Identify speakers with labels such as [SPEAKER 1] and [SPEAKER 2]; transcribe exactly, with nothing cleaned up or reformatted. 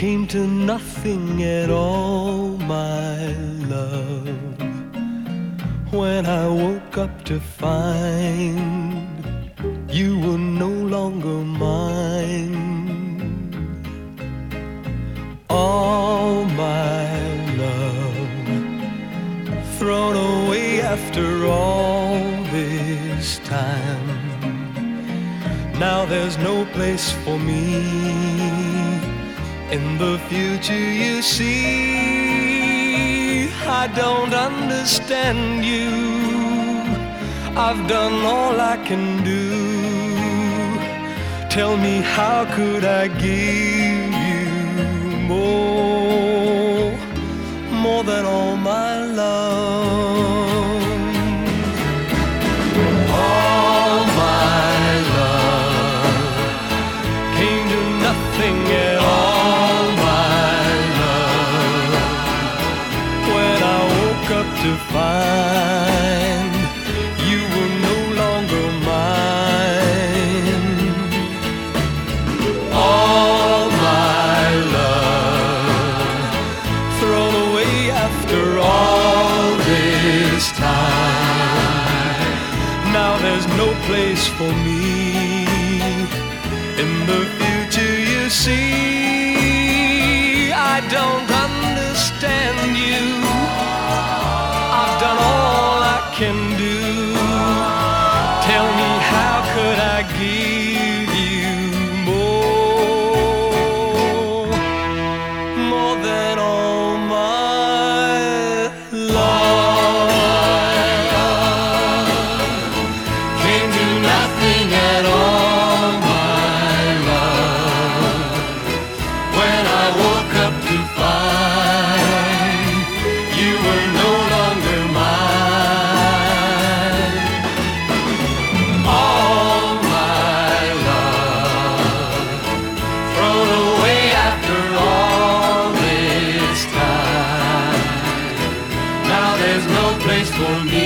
[SPEAKER 1] came to nothing at all, my love. When I woke up to find you were no longer mine. All my love thrown away after all this time. Now there's no place for me in the future, you see. I don't understand you. I've done all I can do. Tell me, how could I give you more, more than all my love? All my love came to nothing at all, my love. When I woke up to find you were no longer mine. All my love thrown away after all this time. Now there's no place for me in the future, you see. I don't understand you. I've done all I can do. Tell me, how could I give you more, more than all my love? Came to nothing at all, my love. When I woke up to find you were no longer mine. All my love thrown away after all this time. Now there's no place for me